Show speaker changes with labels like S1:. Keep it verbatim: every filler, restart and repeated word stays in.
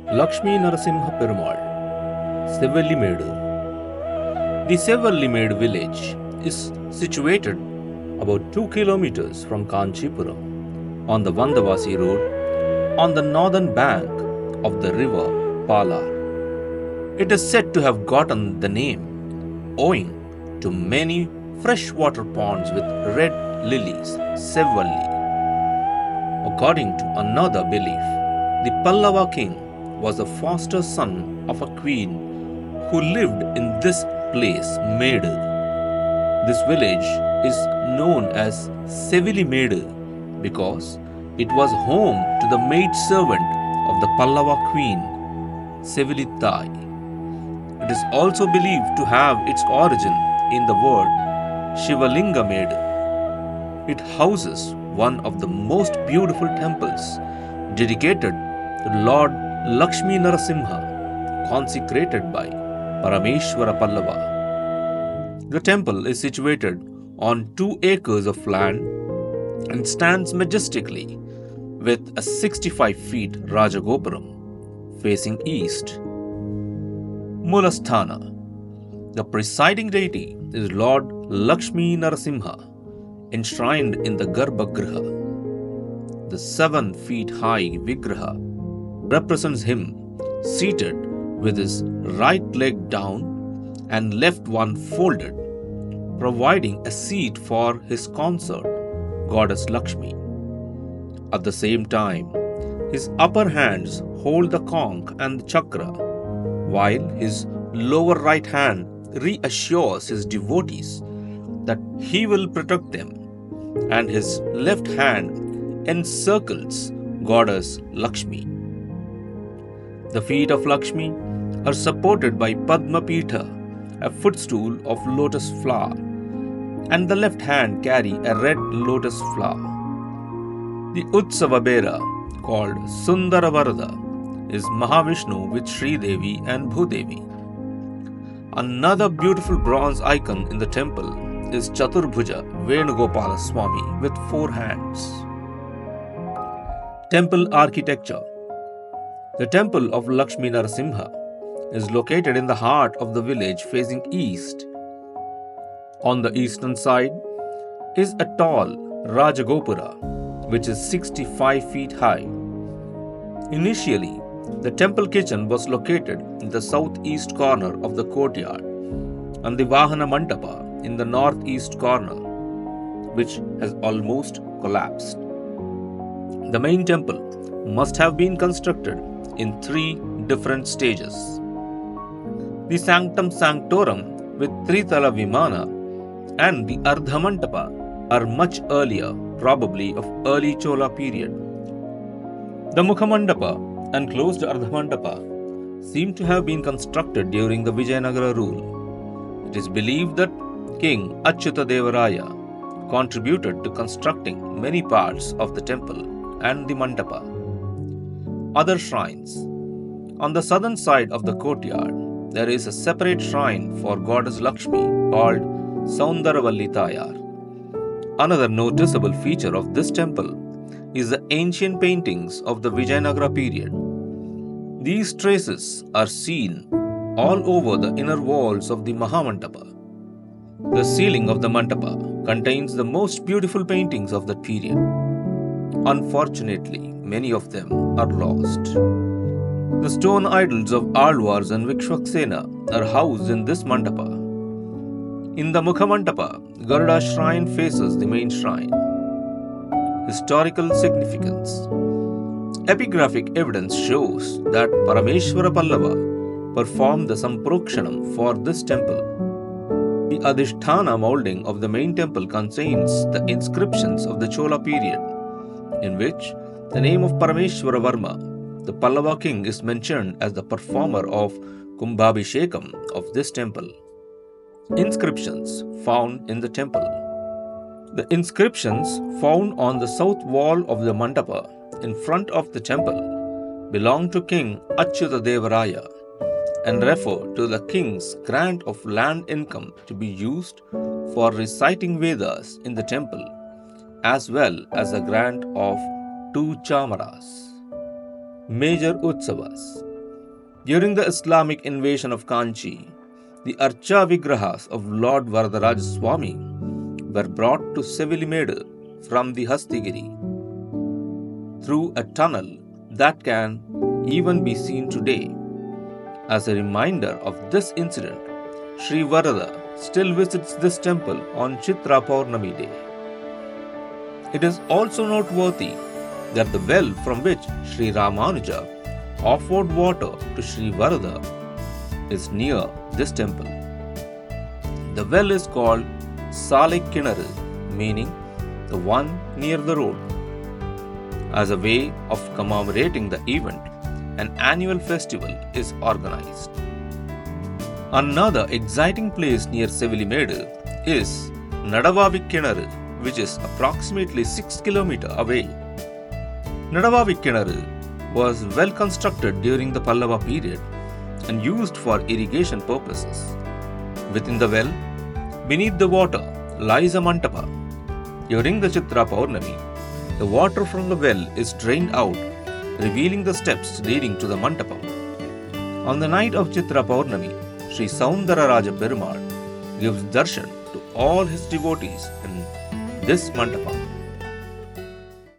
S1: Lakshmi Narasimha Perumal, Sevallimedu. The Sevallimedu village is situated about two kilometers from Kanchipuram on the Vandavasi road on the northern bank of the river Palar. It is said to have gotten the name owing to many freshwater ponds with red lilies, Sevalli. According to another belief, the Pallava king was the foster son of a queen who lived in this place, Medu. This village is known as Sevallimedu because it was home to the maidservant of the Pallava queen, Sevalithai. It is also believed to have its origin in the word Shivalinga Medu. It houses one of the most beautiful temples dedicated to Lord Lakshmi Narasimha, consecrated by Parameshwara Pallava. The temple is situated on two acres of land and stands majestically with a sixty-five feet Rajagopuram facing east. Mulasthana. The presiding deity is Lord Lakshmi Narasimha, enshrined in the Garbhagriha. The seven feet high Vigraha represents him seated with his right leg down and left one folded, providing a seat for his consort, Goddess Lakshmi. At the same time, his upper hands hold the conch and the chakra, while his lower right hand reassures his devotees that he will protect them, and his left hand encircles Goddess Lakshmi. The feet of Lakshmi are supported by Padma Pitha, a footstool of lotus flower, and the left hand carry a red lotus flower. The Utsava Bera, called Sundaravarada, is Mahavishnu with Sri Devi and Bhudevi. Another beautiful bronze icon in the temple is Chaturbhuja Venugopala Swami with four hands. Temple architecture. The temple of Lakshmi Narasimha is located in the heart of the village facing east. On the eastern side is a tall Rajagopura, which is sixty-five feet high. Initially, the temple kitchen was located in the southeast corner of the courtyard, and the Vahana Mandapa in the northeast corner, which has almost collapsed. The main temple must have been constructed in three different stages. The Sanctum Sanctorum with Tritala Vimana and the Ardhamantapa are much earlier, probably of early Chola period. The Mukhamandapa and closed Ardhamandapa seem to have been constructed during the Vijayanagara rule. It is believed that King Achyuta Devaraya contributed to constructing many parts of the temple and the mandapa. Other shrines. On the southern side of the courtyard, there is a separate shrine for Goddess Lakshmi called Saundaravalli Tayar. Another noticeable feature of this temple is the ancient paintings of the Vijayanagara period. These traces are seen all over the inner walls of the Mahamandapa. The ceiling of the mandapa contains the most beautiful paintings of that period. Unfortunately, many of them are lost. The stone idols of Alvars and Vikshvaksena are housed in this mandapa. In the Mukhamandapa, Garuda shrine faces the main shrine. Historical significance. Epigraphic evidence shows that Parameshwara Pallava performed the Samprokshanam for this temple. The Adhisthana moulding of the main temple contains the inscriptions of the Chola period, in which the name of Parameshwara Varma, the Pallava king, is mentioned as the performer of Kumbhabhishekam of this temple. Inscriptions found in the temple. The inscriptions found on the south wall of the mandapa in front of the temple belong to King Achyuta Devaraya and refer to the king's grant of land income to be used for reciting Vedas in the temple, as well as a grant of two chamaras. Major Utsavas. During the Islamic invasion of Kanchi, the Archa Vigrahas of Lord Varadaraj Swami were brought to Sevilimadu from the Hastigiri through a tunnel that can even be seen today. As a reminder of this incident, Sri Varada still visits this temple on Chitra Paurnami Day. It is also noteworthy that the well from which Sri Ramanuja offered water to Sri Varada is near this temple. The well is called Salik Kinaru, meaning the one near the road. As a way of commemorating the event, an annual festival is organized. Another exciting place near Sevilimadu is Nadavavi Kinaru, which is approximately six kilometers away. Nadavavi Kinaru was well constructed during the Pallava period and used for irrigation purposes. Within the well, beneath the water, lies a mantapa. During the Chitra Paurnami, the water from the well is drained out, revealing the steps leading to the mantapam. On the night of Chitra Paurnami, Sri Saundararaja Perumal gives darshan to all his devotees in this mantapam.